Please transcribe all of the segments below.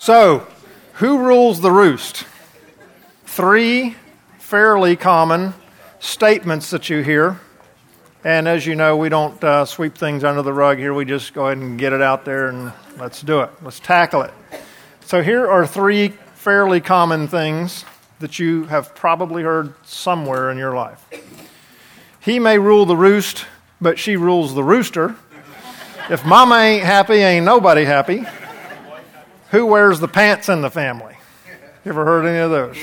So, who rules the roost? Three fairly common statements that you hear. And as you know, we don't sweep things under the rug here. We just go ahead and get it out there and let's do it. Let's tackle it. So here are three fairly common things that you have probably heard somewhere in your life. He may rule the roost, but she rules the rooster. If mama ain't happy, ain't nobody happy. Who wears the pants in the family? You ever heard any of those?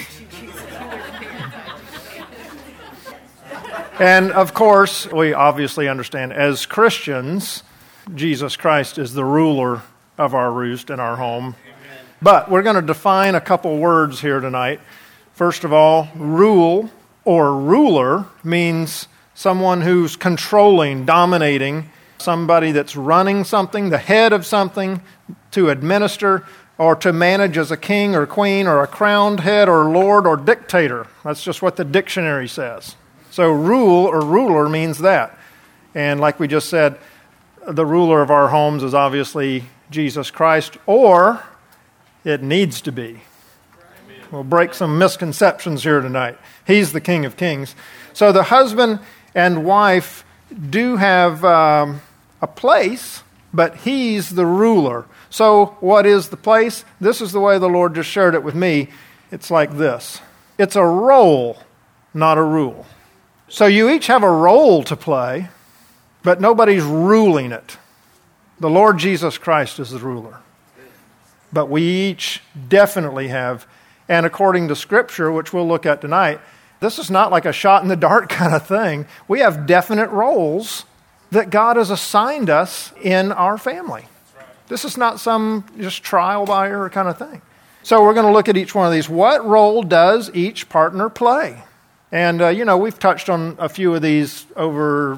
And of course, we obviously understand as Christians, Jesus Christ is the ruler of our roost in our home. But we're going to define a couple words here tonight. First of all, rule or ruler means someone who's controlling, dominating, somebody that's running something, the head of something, to administer or to manage as a king or queen or a crowned head or lord or dictator. That's just what the dictionary says. So rule or ruler means that. And like we just said, the ruler of our homes is obviously Jesus Christ, or it needs to be. We'll break some misconceptions here tonight. He's the King of Kings. So the husband and wife do have a place, but he's the ruler. So what is the place? This is the way the Lord just shared it with me. It's like this. It's a role, not a rule. So you each have a role to play, but nobody's ruling it. The Lord Jesus Christ is the ruler. But we each definitely have, and according to Scripture, which we'll look at tonight, this is not like a shot in the dark kind of thing. We have definite roles that God has assigned us in our family. This is not some just trial by error kind of thing. So we're going to look at each one of these. What role does each partner play? And, we've touched on a few of these over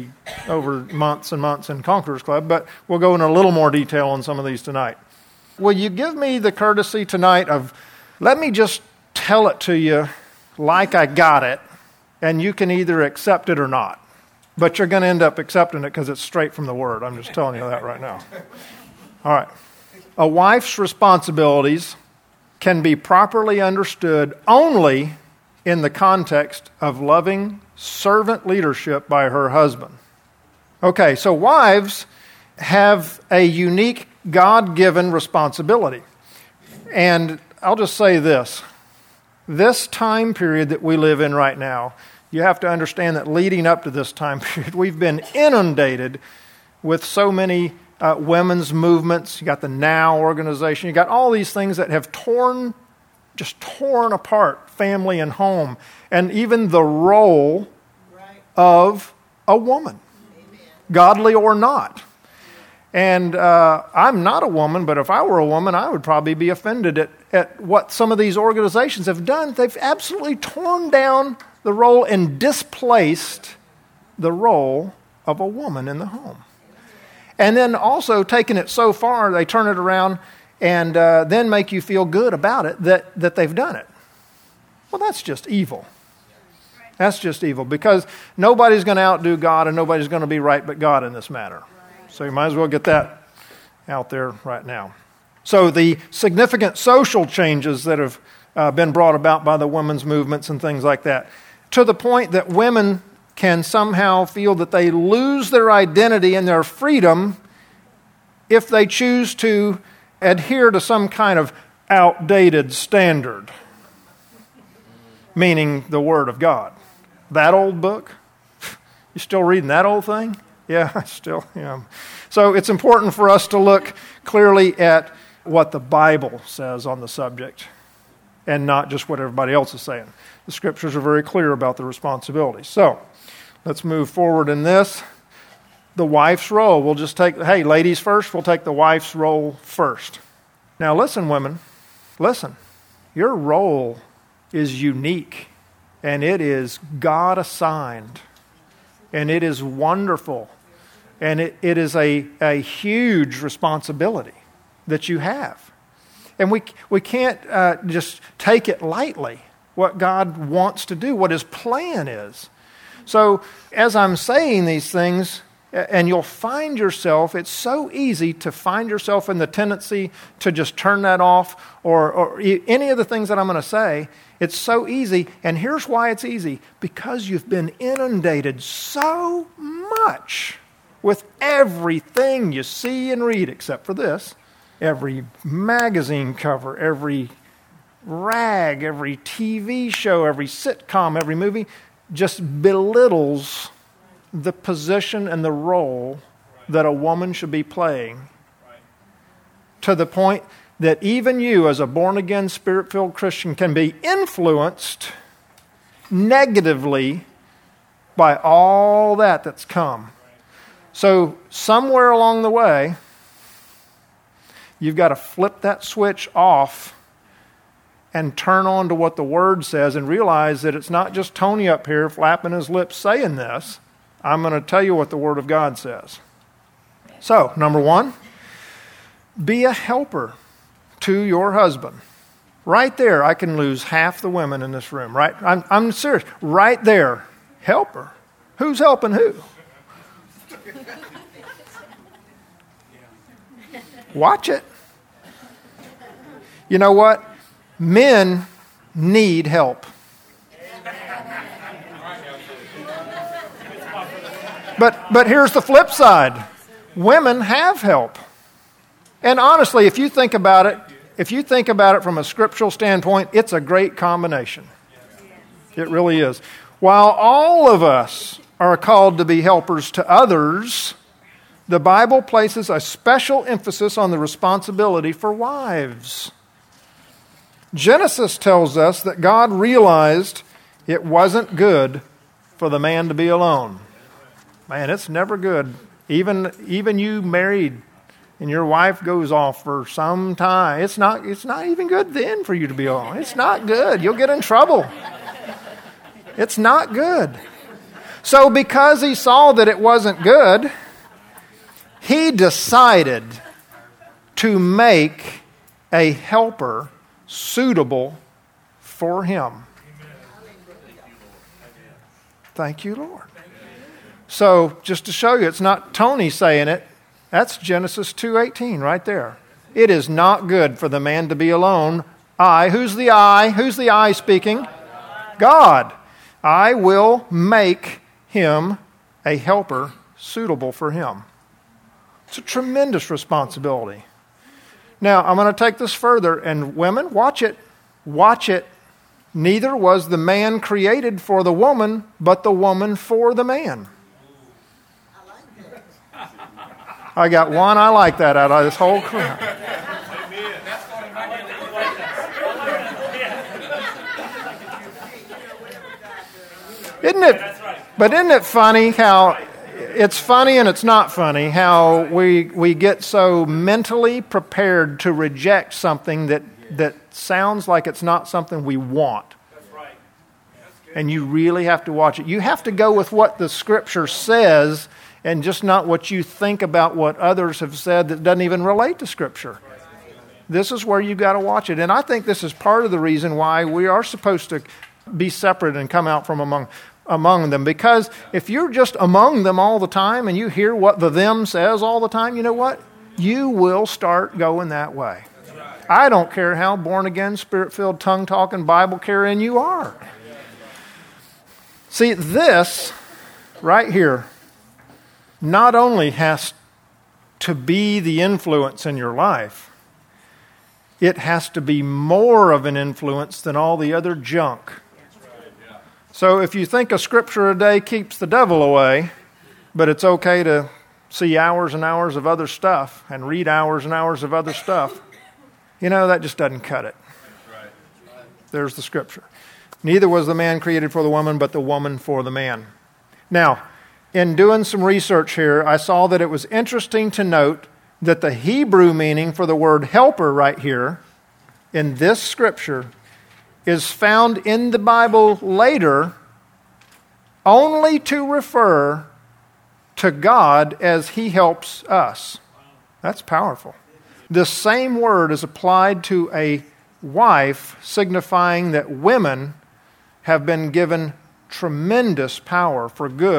months and months in Conquerors Club, but we'll go in a little more detail on some of these tonight. Will you give me the courtesy tonight of, let me just tell it to you like I got it, and you can either accept it or not. But you're going to end up accepting it because it's straight from the Word. I'm just telling you that right now. All right. A wife's responsibilities can be properly understood only in the context of loving servant leadership by her husband. Okay, so wives have a unique God-given responsibility. And I'll just say this. This time period that we live in right now, you have to understand that leading up to this time period, we've been inundated with so many women's movements. You got the NOW organization. You got all these things that have torn apart family and home, and even the role of a woman, godly or not. And I'm not a woman, but if I were a woman, I would probably be offended at what some of these organizations have done. They've absolutely torn down the role and displaced the role of a woman in the home. And then also taking it so far, they turn it around and then make you feel good about it that they've done it. Well, that's just evil. That's just evil, because nobody's going to outdo God and nobody's going to be right but God in this matter. So you might as well get that out there right now. So the significant social changes that have been brought about by the women's movements and things like that, to the point that women can somehow feel that they lose their identity and their freedom if they choose to adhere to some kind of outdated standard, meaning the Word of God. That old book? You still reading that old thing? Yeah, I still am. So it's important for us to look clearly at what the Bible says on the subject and not just what everybody else is saying. The Scriptures are very clear about the responsibilities. So let's move forward in this. The wife's role. We'll just take, hey, ladies first, we'll take the wife's role first. Now listen, women, listen. Your role is unique, and it is God-assigned, and it is wonderful, and it is a huge responsibility that you have. And we can't just take it lightly, what God wants to do, what His plan is. So as I'm saying these things, And you'll find yourself, it's so easy to find yourself in the tendency to just turn that off, or any of the things that I'm going to say. It's so easy, and here's why it's easy. Because you've been inundated so much with everything you see and read, except for this. Every magazine cover, every rag, every TV show, every sitcom, every movie just belittles the position and the role that a woman should be playing, to the point that even you, as a born-again, Spirit-filled Christian, can be influenced negatively by all that's come. So somewhere along the way, you've got to flip that switch off and turn on to what the Word says and realize that it's not just Tony up here flapping his lips saying this. I'm going to tell you what the Word of God says. So, number one, be a helper to your husband. Right there, I can lose half the women in this room. Right? I'm serious. Right there, helper. Who's helping who? Watch it. You know what? Men need help. But here's the flip side. Women have help. And honestly, if you think about it from a scriptural standpoint, it's a great combination. It really is. While all of us are called to be helpers to others, the Bible places a special emphasis on the responsibility for wives. Genesis tells us that God realized it wasn't good for the man to be alone. Man, it's never good. Even you married and your wife goes off for some time, it's not even good then for you to be alone. It's not good. You'll get in trouble. It's not good. So because he saw that it wasn't good, he decided to make a helper suitable for him. Thank you, Lord. So, just to show you, it's not Tony saying it. That's Genesis 2:18 right there. It is not good for the man to be alone. Who's the I? Who's the I speaking? God. I will make him a helper suitable for him. It's a tremendous responsibility. Now, I'm going to take this further, and women, watch it. Watch it. Neither was the man created for the woman, but the woman for the man. I got one I like that out of this whole crowd. Isn't it? But isn't it funny how it's funny and it's not funny how we get so mentally prepared to reject something that sounds like it's not something we want. And you really have to watch it. You have to go with what the Scripture says and just not what you think about what others have said that doesn't even relate to Scripture. This is where you've got to watch it. And I think this is part of the reason why we are supposed to be separate and come out from among them. Because if you're just among them all the time and you hear what the them says all the time, you know what? You will start going that way. I don't care how born-again, Spirit-filled, tongue-talking, Bible-carrying you are. See, this right here not only has to be the influence in your life, it has to be more of an influence than all the other junk. So if you think a scripture a day keeps the devil away, but it's okay to see hours and hours of other stuff and read hours and hours of other stuff, that just doesn't cut it. There's the scripture. Neither was the man created for the woman, but the woman for the man. Now, in doing some research here, I saw that it was interesting to note that the Hebrew meaning for the word helper right here in this scripture is found in the Bible later only to refer to God as He helps us. That's powerful. The same word is applied to a wife, signifying that women have been given tremendous power for good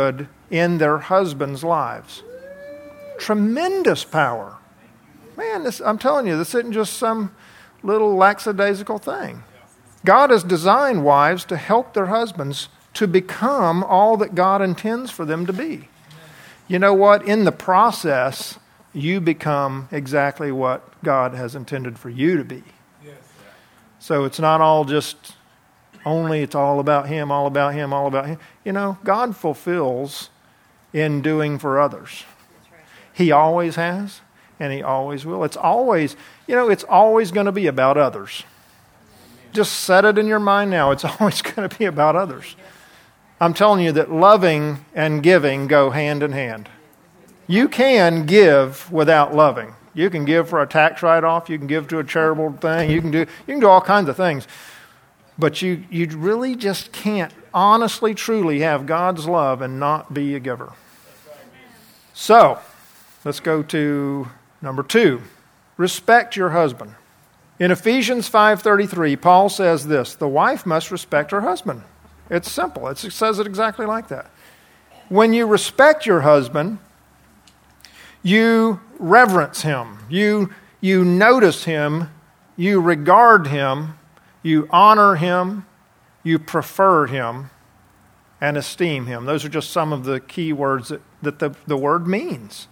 in their husbands' lives. Tremendous power. Man, I'm telling you, this isn't just some little lackadaisical thing. God has designed wives to help their husbands to become all that God intends for them to be. You know what? In the process, you become exactly what God has intended for you to be. So it's not all just it's all about Him, all about Him, all about Him. You know, God fulfills in doing for others. He always has, and He always will. It's always going to be about others. Just set it in your mind now. It's always going to be about others. I'm telling you that loving and giving go hand in hand. You can give without loving. You can give for a tax write-off. You can give to a charitable thing. You can do all kinds of things. But you really just can't honestly, truly have God's love and not be a giver. So, let's go to number 2. Respect your husband. In Ephesians 5:33, Paul says this: the wife must respect her husband. It's simple. It says it exactly like that. When you respect your husband, you reverence him. You notice him. You regard him. You honor him. You prefer him and esteem him. Those are just some of the key words that the word means.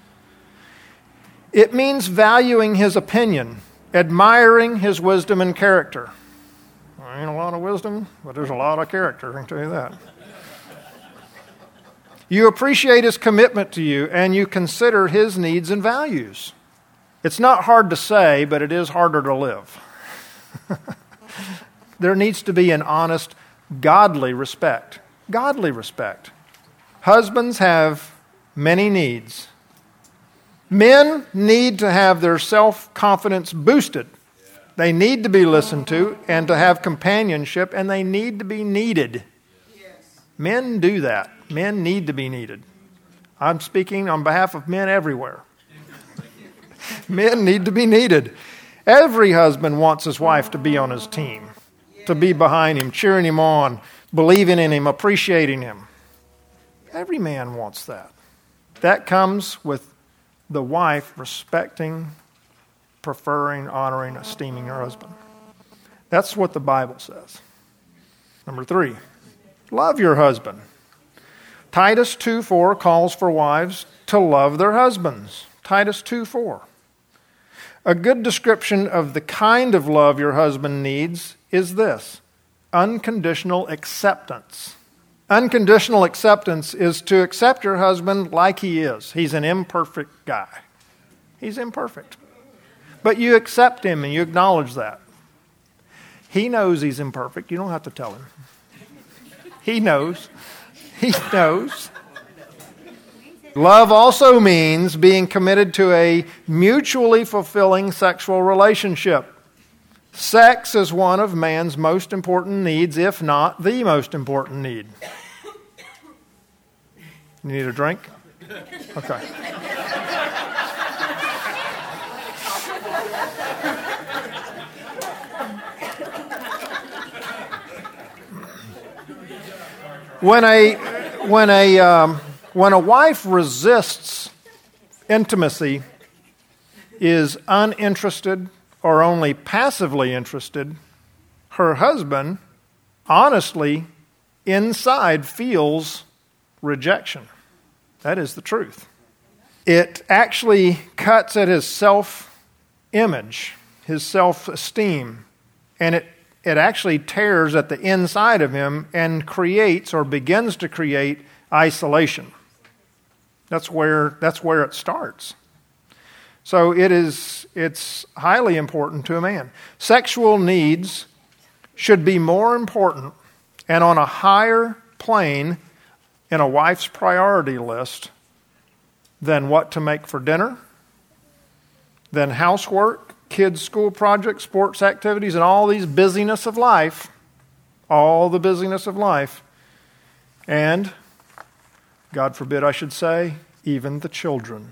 It means valuing his opinion, admiring his wisdom and character. There ain't a lot of wisdom, but there's a lot of character, I can tell you that. You appreciate his commitment to you, and you consider his needs and values. It's not hard to say, but it is harder to live. There needs to be an honest, godly respect. Godly respect. Husbands have many needs. Men need to have their self-confidence boosted. They need to be listened to and to have companionship, and they need to be needed. Men do that. Men need to be needed. I'm speaking on behalf of men everywhere. Men need to be needed. Every husband wants his wife to be on his team, to be behind him, cheering him on, believing in him, appreciating him. Every man wants that. That comes with the wife respecting, preferring, honoring, esteeming her husband. That's what the Bible says. Number 3, love your husband. Titus 2:4 calls for wives to love their husbands. Titus 2:4. A good description of the kind of love your husband needs is this: unconditional acceptance. Unconditional acceptance is to accept your husband like he is. He's an imperfect guy. He's imperfect. But you accept him and you acknowledge that. He knows he's imperfect. You don't have to tell him. He knows. He knows. Love also means being committed to a mutually fulfilling sexual relationship. Sex is one of man's most important needs, if not the most important need. You need a drink? Okay. When a wife resists intimacy, is uninterested or only passively interested, her husband honestly inside feels rejection. That is the truth. It actually cuts at his self-image, his self-esteem, and it actually tears at the inside of him and creates or begins to create isolation. That's where it starts. So it's highly important to a man. Sexual needs should be more important and on a higher plane in a wife's priority list than what to make for dinner, than housework, kids' school projects, sports activities, and all these busyness of life, all the busyness of life, and, God forbid I should say, even the children.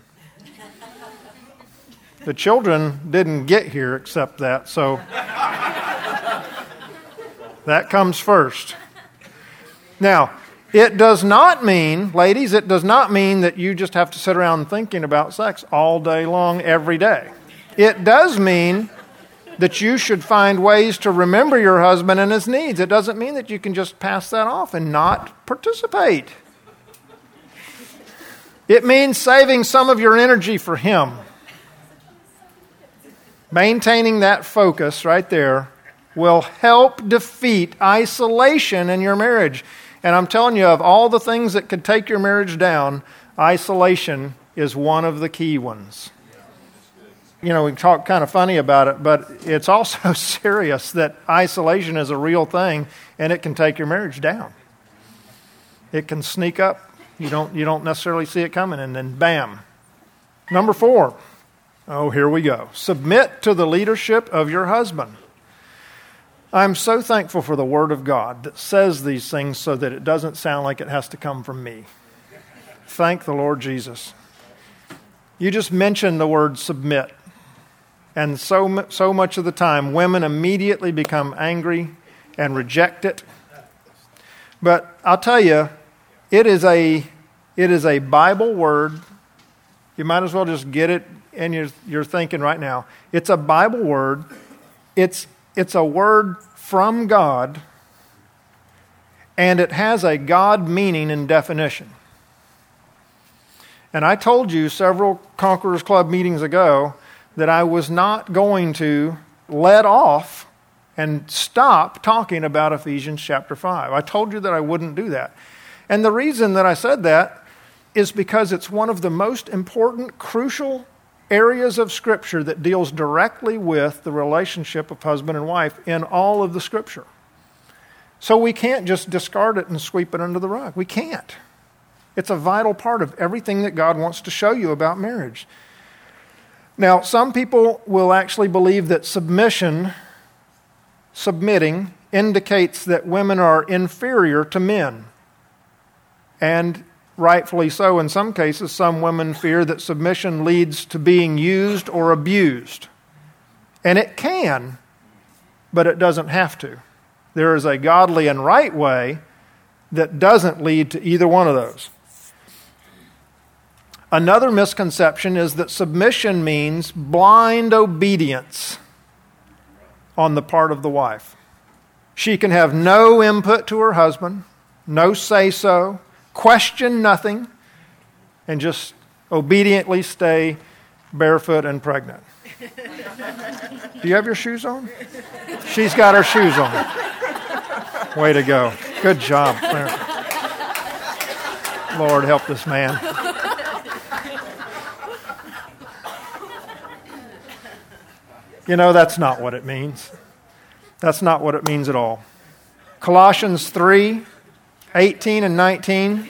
The children didn't get here except that, so that comes first. Now, It does not mean, ladies, it does not mean that you just have to sit around thinking about sex all day long, every day. It does mean that you should find ways to remember your husband and his needs. It doesn't mean that you can just pass that off and not participate. It means saving some of your energy for him. Maintaining that focus right there will help defeat isolation in your marriage. And I'm telling you, of all the things that could take your marriage down, isolation is one of the key ones. You know, we talk kind of funny about it, but it's also serious that isolation is a real thing, and it can take your marriage down. It can sneak up. You don't necessarily see it coming, and then bam. Number 4. Oh, here we go. Submit to the leadership of your husband. I'm so thankful for the Word of God that says these things so that it doesn't sound like it has to come from me. Thank the Lord Jesus. You just mentioned the word submit. And so much of the time, women immediately become angry and reject it. But I'll tell you, it is a Bible word. You might as well just get it in your thinking right now. It's a Bible word. It's a word from God, and it has a God meaning and definition. And I told you several Conquerors Club meetings ago that I was not going to let off and stop talking about Ephesians chapter 5. I told you that I wouldn't do that. And the reason that I said that is because it's one of the most important, crucial areas of Scripture that deals directly with the relationship of husband and wife in all of the Scripture. So we can't just discard it and sweep it under the rug. We can't. It's a vital part of everything that God wants to show you about marriage. Now, some people will actually believe that submitting, indicates that women are inferior to men. And rightfully so in some cases. Some women fear that submission leads to being used or abused. And it can, but it doesn't have to. There is a godly and right way that doesn't lead to either one of those. Another misconception is that submission means blind obedience on the part of the wife. She can have no input to her husband, no say-so, question nothing, and just obediently stay barefoot and pregnant. Do you have your shoes on? She's got her shoes on. Way to go. Good job, Claire. Lord, help this man. You know, that's not what it means. That's not what it means at all. Colossians 3:18 and 19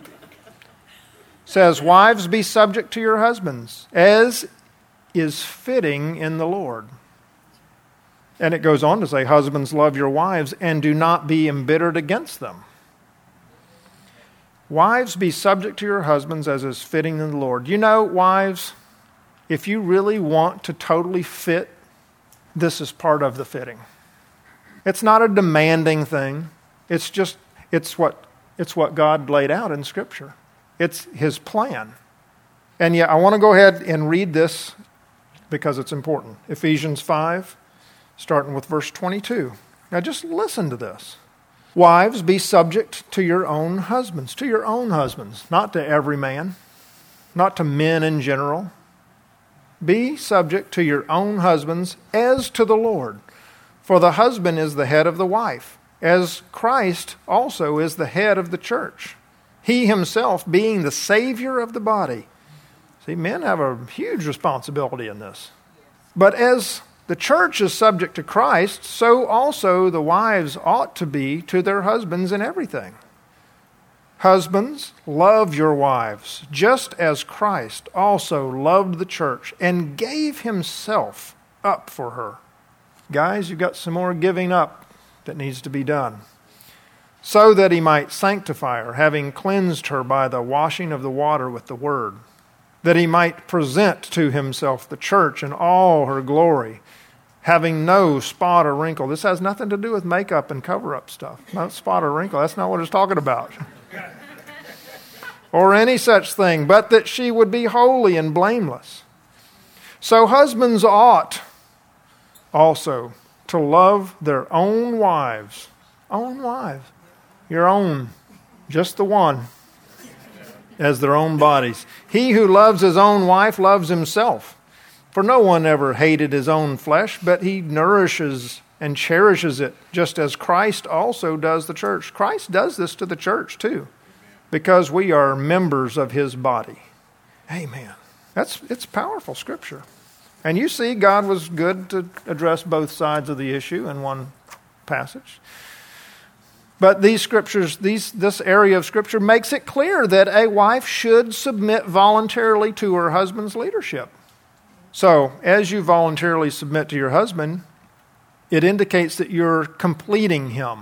says, "Wives, be subject to your husbands, as is fitting in the Lord." And it goes on to say, "Husbands, love your wives, and do not be embittered against them." Wives, be subject to your husbands, as is fitting in the Lord. You know, wives, if you really want to totally fit, this is part of the fitting. It's not a demanding thing. It's what God laid out in Scripture. It's His plan. And yeah, I want to go ahead and read this because it's important. Ephesians 5, starting with verse 22. Now just listen to this. "Wives, be subject to your own husbands." To your own husbands, not to every man, not to men in general. "Be subject to your own husbands as to the Lord. For the husband is the head of the wife, as Christ also is the head of the church, He Himself being the Savior of the body." See, men have a huge responsibility in this. "But as the church is subject to Christ, so also the wives ought to be to their husbands in everything. Husbands, love your wives, just as Christ also loved the church and gave Himself up for her." Guys, you've got some more giving up that needs to be done. "So that He might sanctify her, having cleansed her by the washing of the water with the word, that He might present to Himself the church in all her glory, having no spot or wrinkle." This has nothing to do with makeup and cover-up stuff. No spot or wrinkle. That's not what it's talking about. or any such thing, but that she would be holy and blameless. So husbands ought also to love their own wives. Own wives. Your own. Just the one. As their own bodies. He who loves his own wife loves himself. For no one ever hated his own flesh, but he nourishes and cherishes it, just as Christ also does the church. Christ does this to the church too, because we are members of his body. Amen. It's powerful scripture. And you see, God was good to address both sides of the issue in one passage. But these scriptures, this area of scripture makes it clear that a wife should submit voluntarily to her husband's leadership. So, as you voluntarily submit to your husband, it indicates that you're completing him,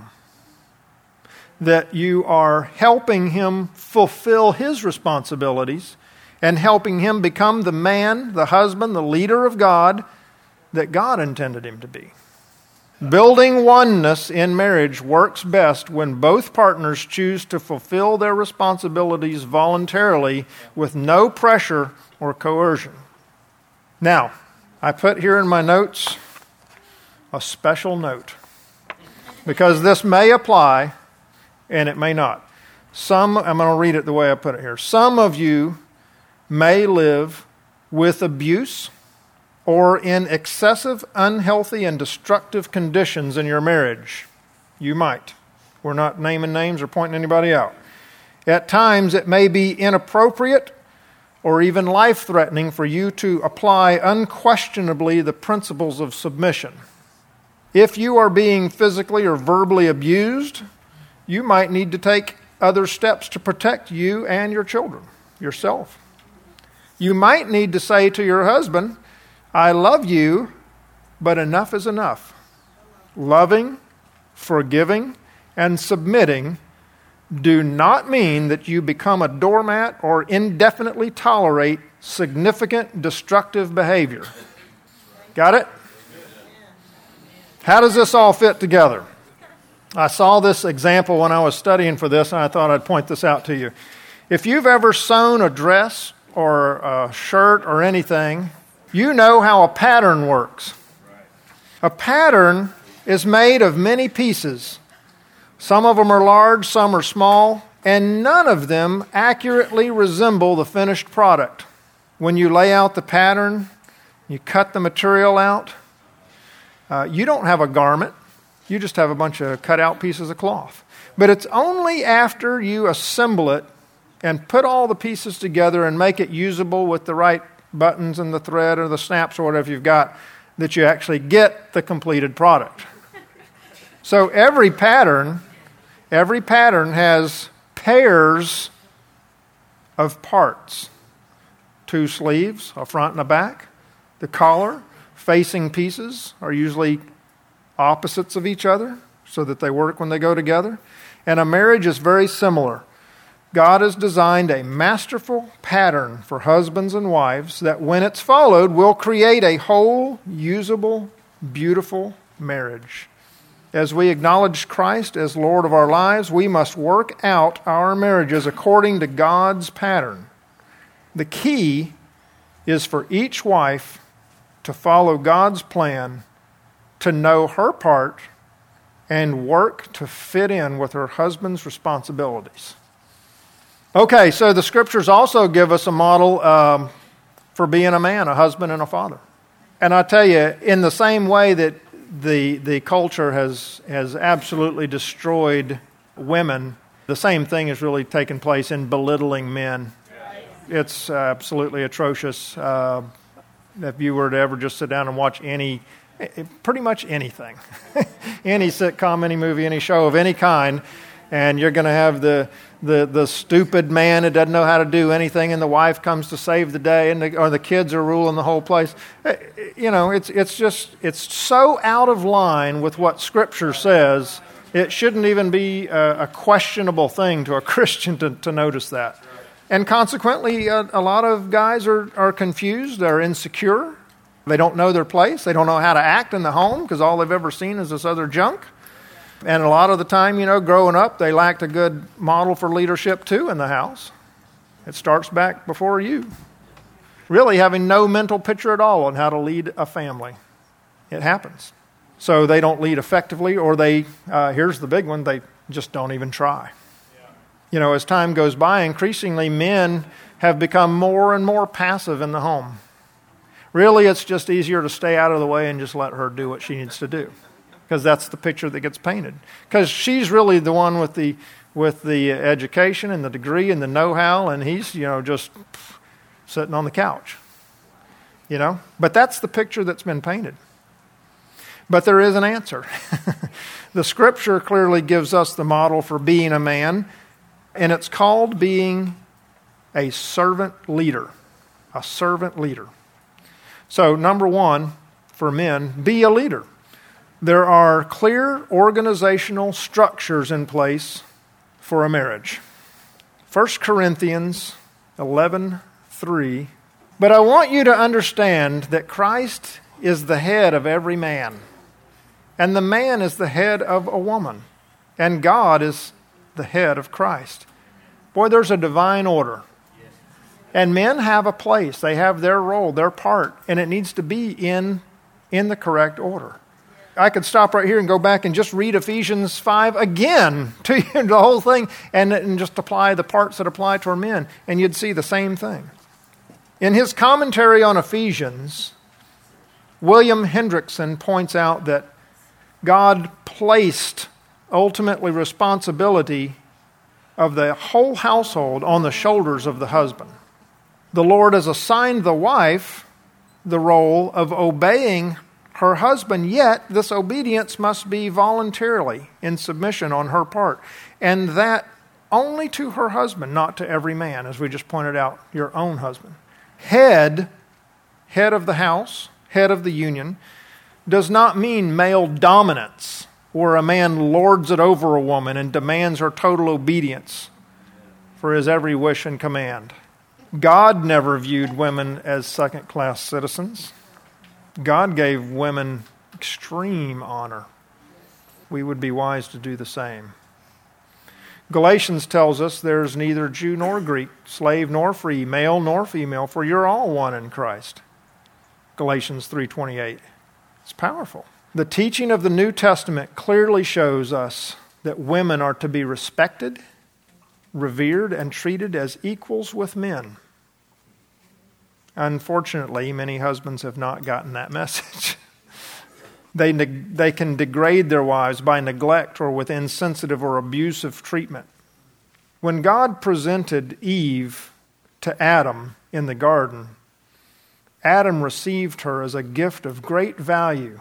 that you are helping him fulfill his responsibilities and helping him become the man, the husband, the leader of God that God intended him to be. Building oneness in marriage works best when both partners choose to fulfill their responsibilities voluntarily with no pressure or coercion. Now, I put here in my notes a special note, because this may apply and it may not. I'm going to read it the way I put it here. Some of you may live with abuse or in excessive, unhealthy, and destructive conditions in your marriage. You might. We're not naming names or pointing anybody out. At times, it may be inappropriate or even life-threatening for you to apply unquestionably the principles of submission. If you are being physically or verbally abused, you might need to take other steps to protect you and your children, yourself. You might need to say to your husband, I love you, but enough is enough. Loving, forgiving, and submitting do not mean that you become a doormat or indefinitely tolerate significant destructive behavior. Got it? How does this all fit together? I saw this example when I was studying for this, and I thought I'd point this out to you. If you've ever sewn a dress or a shirt or anything, you know how a pattern works. A pattern is made of many pieces. Some of them are large, some are small, and none of them accurately resemble the finished product. When you lay out the pattern, you cut the material out, you don't have a garment. You just have a bunch of cut out pieces of cloth. But it's only after you assemble it and put all the pieces together and make it usable with the right buttons and the thread or the snaps or whatever you've got that you actually get the completed product. So every pattern has pairs of parts. 2 sleeves, a front and a back. The collar, facing pieces are usually opposites of each other so that they work when they go together. And a marriage is very similar. God has designed a masterful pattern for husbands and wives that when it's followed will create a whole, usable, beautiful marriage. As we acknowledge Christ as Lord of our lives, we must work out our marriages according to God's pattern. The key is for each wife to follow God's plan, to know her part, and work to fit in with her husband's responsibilities. Okay, so the scriptures also give us a model for being a man, a husband and a father. And I tell you, in the same way that the culture has absolutely destroyed women, the same thing has really taken place in belittling men. It's absolutely atrocious. If you were to ever just sit down and watch pretty much anything, any sitcom, any movie, any show of any kind, and you're going to have the stupid man who doesn't know how to do anything, and the wife comes to save the day, or the kids are ruling the whole place. You know, it's so out of line with what Scripture says. It shouldn't even be a questionable thing to a Christian to notice that. And consequently, a lot of guys are confused, they're insecure, they don't know their place, they don't know how to act in the home because all they've ever seen is this other junk. And a lot of the time, growing up, they lacked a good model for leadership too in the house. It starts back before you. Really having no mental picture at all on how to lead a family. It happens. So they don't lead effectively, or here's the big one, they just don't even try. You know, as time goes by, increasingly men have become more and more passive in the home. Really, it's just easier to stay out of the way and just let her do what she needs to do. Because that's the picture that gets painted. Because she's really the one with the education and the degree and the know-how, and he's, just sitting on the couch. But that's the picture that's been painted. But there is an answer. The Scripture clearly gives us the model for being a man, and it's called being a servant leader. A servant leader. So, number one, for men, be a leader. There are clear organizational structures in place for a marriage. 1 Corinthians 11:3. But I want you to understand that Christ is the head of every man, and the man is the head of a woman, and God is the head of Christ. Boy, there's a divine order. And men have a place. They have their role, their part, and it needs to be in the correct order. I could stop right here and go back and just read Ephesians 5 again to you, the whole thing, and just apply the parts that apply to our men, and you'd see the same thing. In his commentary on Ephesians, William Hendrickson points out that God placed ultimately responsibility of the whole household on the shoulders of the husband. The Lord has assigned the wife the role of obeying her husband, yet this obedience must be voluntarily in submission on her part, and that only to her husband, not to every man, as we just pointed out, your own husband. Head of the house, head of the union, does not mean male dominance, where a man lords it over a woman and demands her total obedience for his every wish and command. God never viewed women as second-class citizens. God gave women extreme honor. We would be wise to do the same. Galatians tells us there's neither Jew nor Greek, slave nor free, male nor female, for you're all one in Christ. Galatians 3:28. It's powerful. The teaching of the New Testament clearly shows us that women are to be respected, revered, and treated as equals with men. Unfortunately, many husbands have not gotten that message. They can degrade their wives by neglect or with insensitive or abusive treatment. When God presented Eve to Adam in the garden, Adam received her as a gift of great value.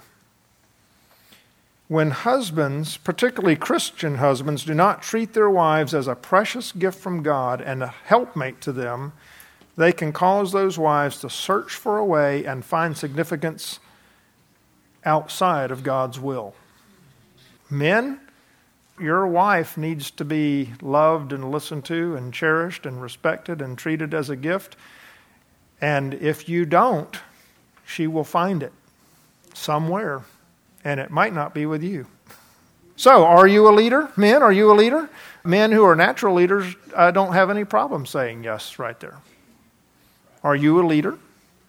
When husbands, particularly Christian husbands, do not treat their wives as a precious gift from God and a helpmate to them, they can cause those wives to search for a way and find significance outside of God's will. Men, your wife needs to be loved and listened to and cherished and respected and treated as a gift. And if you don't, she will find it somewhere. And it might not be with you. So, are you a leader? Men, are you a leader? Men who are natural leaders don't have any problem saying yes right there. Are you a leader?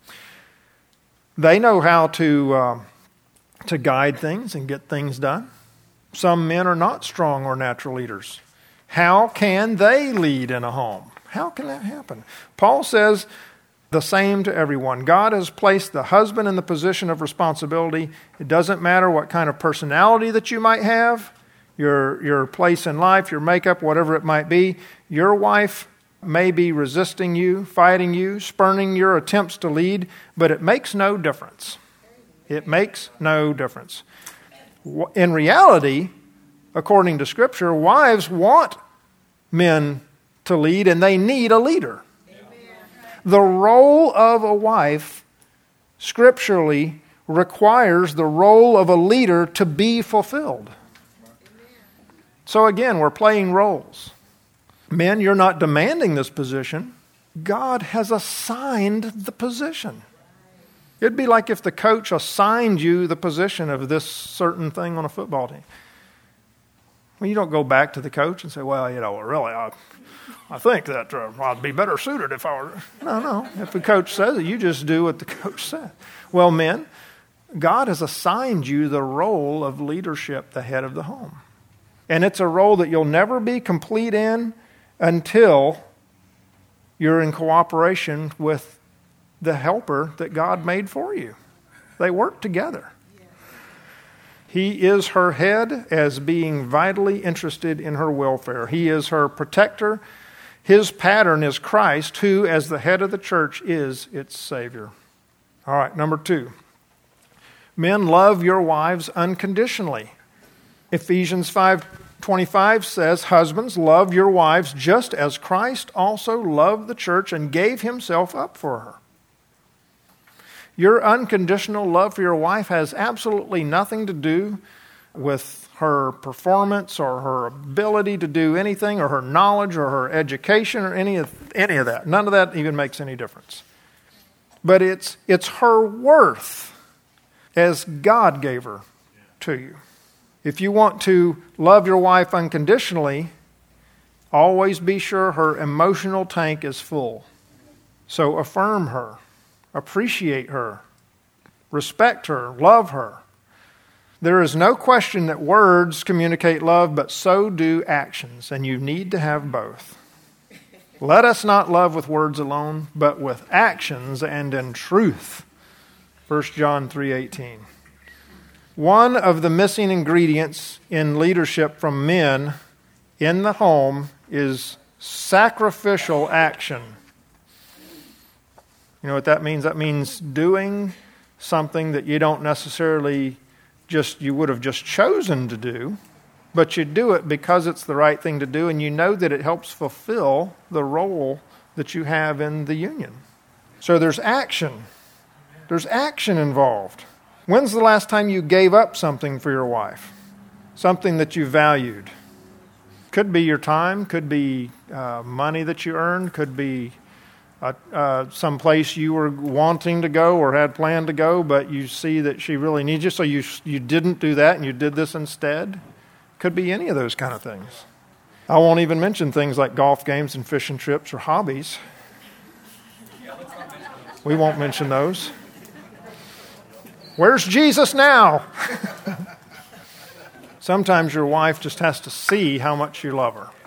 They know how to guide things and get things done. Some men are not strong or natural leaders. How can they lead in a home? How can that happen? Paul says the same to everyone. God has placed the husband in the position of responsibility. It doesn't matter what kind of personality that you might have, your place in life, your makeup, whatever it might be. Your wife may be resisting you, fighting you, spurning your attempts to lead, but it makes no difference. It makes no difference. In reality, according to Scripture, wives want men to lead, and they need a leader. The role of a wife, scripturally, requires the role of a leader to be fulfilled. So again, we're playing roles. Men, you're not demanding this position. God has assigned the position. It'd be like if the coach assigned you the position of this certain thing on a football team. Well, you don't go back to the coach and say, well, really, I think that I'd be better suited if I were. No. If the coach says it, you just do what the coach says. Well, men, God has assigned you the role of leadership, the head of the home. And it's a role that you'll never be complete in until you're in cooperation with the helper that God made for you. They work together. He is her head as being vitally interested in her welfare. He is her protector. His pattern is Christ, who, as the head of the church, is its Savior. All right, number 2. Men, love your wives unconditionally. Ephesians 5:25 says, husbands, love your wives just as Christ also loved the church and gave himself up for her. Your unconditional love for your wife has absolutely nothing to do with her performance or her ability to do anything or her knowledge or her education or any of that. None of that even makes any difference. But it's her worth as God gave her to you. If you want to love your wife unconditionally, always be sure her emotional tank is full. So affirm her. Appreciate her, respect her, love her. There is no question that words communicate love, but so do actions, and you need to have both. Let us not love with words alone, but with actions and in truth. 1 John 3:18. One of the missing ingredients in leadership from men in the home is sacrificial action. You know what that means? That means doing something that you don't necessarily you would have just chosen to do, but you do it because it's the right thing to do, and you know that it helps fulfill the role that you have in the union. So there's action. There's action involved. When's the last time you gave up something for your wife? Something that you valued. Could be your time, could be money that you earned, could be some place you were wanting to go or had planned to go, but you see that she really needs you, so you didn't do that and you did this instead. Could be any of those kind of things. I won't even mention things like golf games and fishing trips or hobbies. We won't mention those. Where's Jesus now? Sometimes your wife just has to see how much you love her.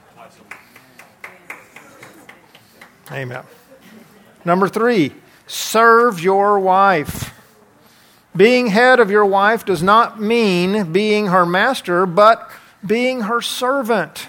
Amen. Number 3, serve your wife. Being head of your wife does not mean being her master, but being her servant.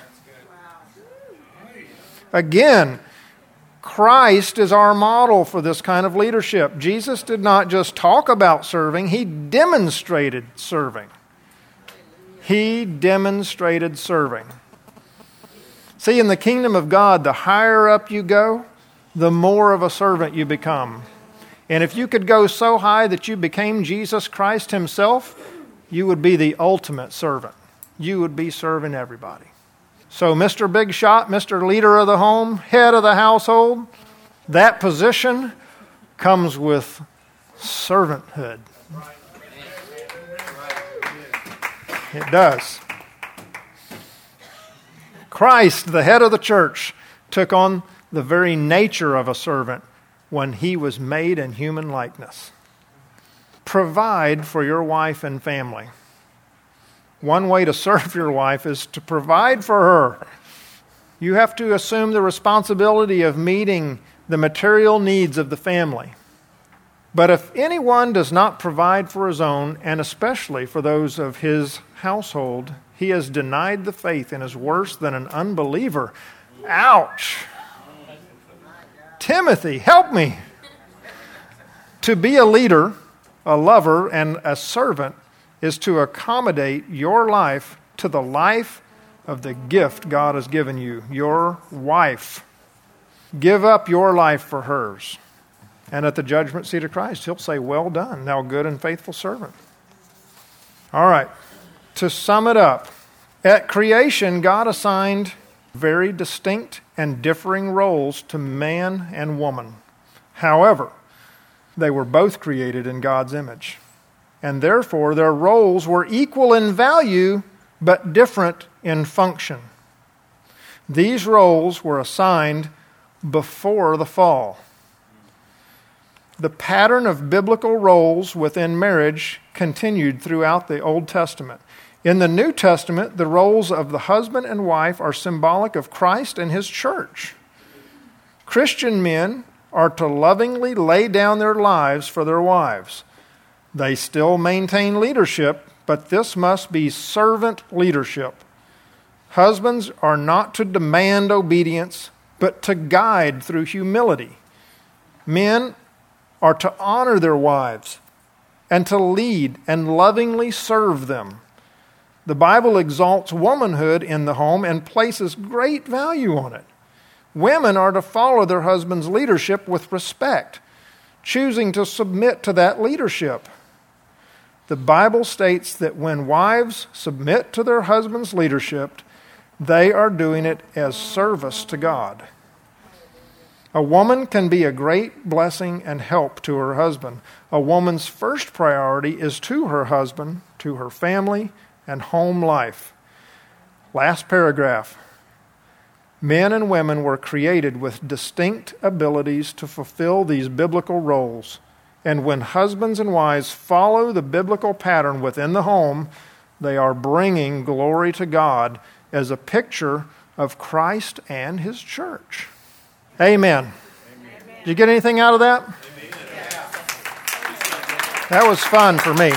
Again, Christ is our model for this kind of leadership. Jesus did not just talk about serving, he demonstrated serving. He demonstrated serving. See, in the kingdom of God, the higher up you go, the more of a servant you become. And if you could go so high that you became Jesus Christ himself, you would be the ultimate servant. You would be serving everybody. So Mr. Big Shot, Mr. Leader of the home, head of the household, that position comes with servanthood. It does. Christ, the head of the church, took on the very nature of a servant when he was made in human likeness. Provide for your wife and family. One way to serve your wife is to provide for her. You have to assume the responsibility of meeting the material needs of the family. But if anyone does not provide for his own, and especially for those of his household, he has denied the faith and is worse than an unbeliever. Ouch! Timothy, help me. To be a leader, a lover, and a servant is to accommodate your life to the life of the gift God has given you, your wife. Give up your life for hers. And at the judgment seat of Christ, he'll say, well done, thou good and faithful servant. All right, to sum it up, at creation, God assigned very distinct and differing roles to man and woman. However, they were both created in God's image, and therefore their roles were equal in value, but different in function. These roles were assigned before the fall. The pattern of biblical roles within marriage continued throughout the Old Testament. In the New Testament, the roles of the husband and wife are symbolic of Christ and His church. Christian men are to lovingly lay down their lives for their wives. They still maintain leadership, but this must be servant leadership. Husbands are not to demand obedience, but to guide through humility. Men are to honor their wives and to lead and lovingly serve them. The Bible exalts womanhood in the home and places great value on it. Women are to follow their husband's leadership with respect, choosing to submit to that leadership. The Bible states that when wives submit to their husband's leadership, they are doing it as service to God. A woman can be a great blessing and help to her husband. A woman's first priority is to her husband, to her family, and home life. Last paragraph. Men and women were created with distinct abilities to fulfill these biblical roles. And when husbands and wives follow the biblical pattern within the home, they are bringing glory to God as a picture of Christ and His church. Amen. Amen. Did you get anything out of that? Amen. That was fun for me.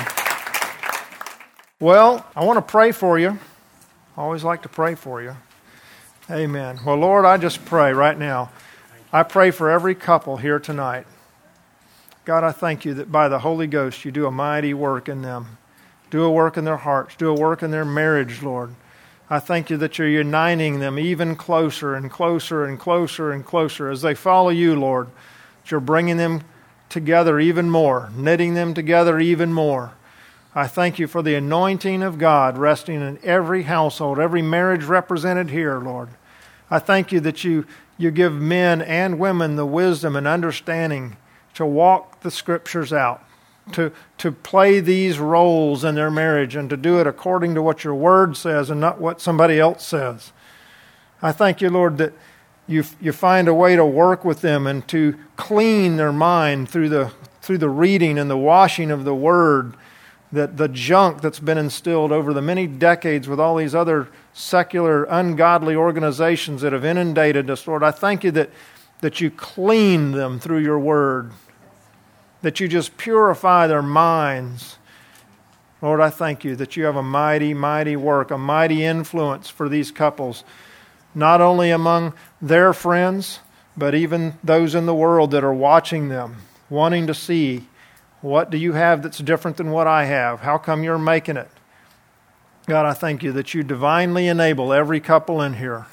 Well, I want to pray for you. I always like to pray for you. Amen. Well, Lord, I just pray right now. I pray for every couple here tonight. God, I thank you that by the Holy Ghost you do a mighty work in them. Do a work in their hearts. Do a work in their marriage, Lord. I thank you that you're uniting them even closer and closer and closer and closer as they follow you, Lord. That you're bringing them together even more, knitting them together even more. I thank you for the anointing of God resting in every household, every marriage represented here, Lord. I thank you that you give men and women the wisdom and understanding to walk the Scriptures out, to play these roles in their marriage and to do it according to what your Word says and not what somebody else says. I thank you, Lord, that you find a way to work with them and to clean their mind through the reading and the washing of the Word, that the junk that's been instilled over the many decades with all these other secular, ungodly organizations that have inundated us, Lord, I thank you that you clean them through your Word, that you just purify their minds. Lord, I thank you that you have a mighty, mighty work, a mighty influence for these couples, not only among their friends, but even those in the world that are watching them, wanting to see, what do you have that's different than what I have? How come you're making it? God, I thank you that you divinely enable every couple in here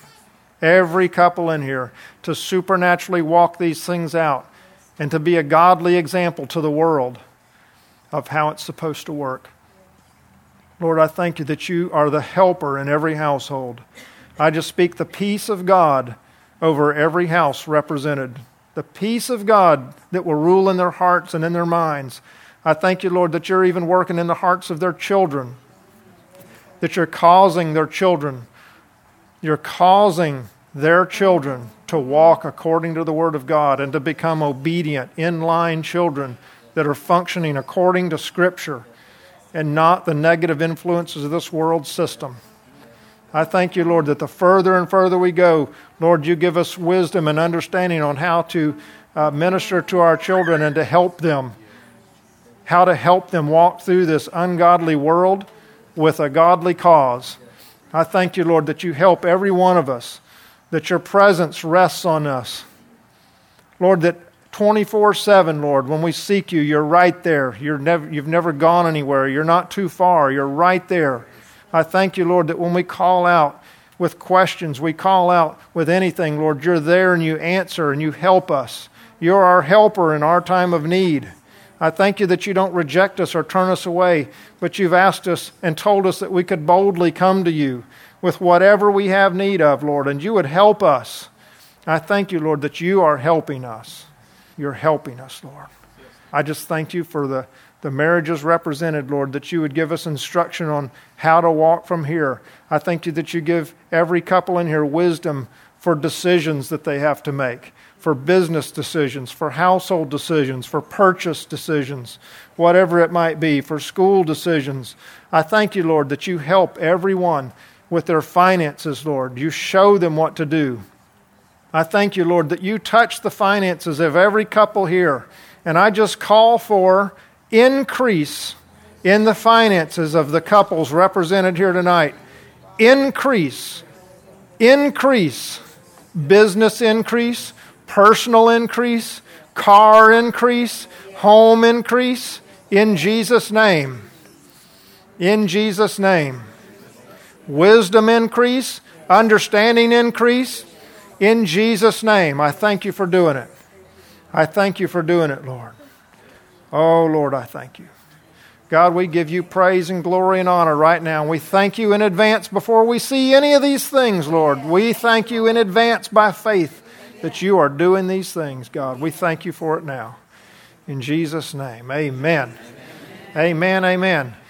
to supernaturally walk these things out and to be a godly example to the world of how it's supposed to work. Lord, I thank you that you are the helper in every household. I just speak the peace of God over every house represented. The peace of God that will rule in their hearts and in their minds. I thank you, Lord, that you're even working in the hearts of their children, that you're causing their children to walk according to the Word of God and to become obedient, in-line children that are functioning according to Scripture and not the negative influences of this world system. I thank you, Lord, that the further and further we go, Lord, you give us wisdom and understanding on how to minister to our children and to help them, how to help them walk through this ungodly world with a godly cause. I thank you, Lord, that you help every one of us, that your presence rests on us. Lord, that 24/7, Lord, when we seek you, you're right there. You've never gone anywhere. You're not too far. You're right there. I thank you, Lord, that when we call out with questions, we call out with anything, Lord, you're there and you answer and you help us. You're our helper in our time of need. I thank you that you don't reject us or turn us away, but you've asked us and told us that we could boldly come to you with whatever we have need of, Lord, and you would help us. I thank you, Lord, that you are helping us. You're helping us, Lord. I just thank you for the marriages represented, Lord, that you would give us instruction on how to walk from here. I thank you that you give every couple in here wisdom for decisions that they have to make, for business decisions, for household decisions, for purchase decisions, whatever it might be, for school decisions. I thank you, Lord, that you help everyone with their finances, Lord. You show them what to do. I thank you, Lord, that you touch the finances of every couple here. And I just call for increase in the finances of the couples represented here tonight. Increase. Business increase, personal increase, car increase, home increase. In Jesus' name. In Jesus' name. Wisdom increase, understanding increase. In Jesus' name. I thank you for doing it. I thank you for doing it, Lord. Oh, Lord, I thank you. God, we give you praise and glory and honor right now. We thank you in advance before we see any of these things, Lord. We thank you in advance by faith that you are doing these things, God. We thank you for it now. In Jesus' name, amen. Amen, amen.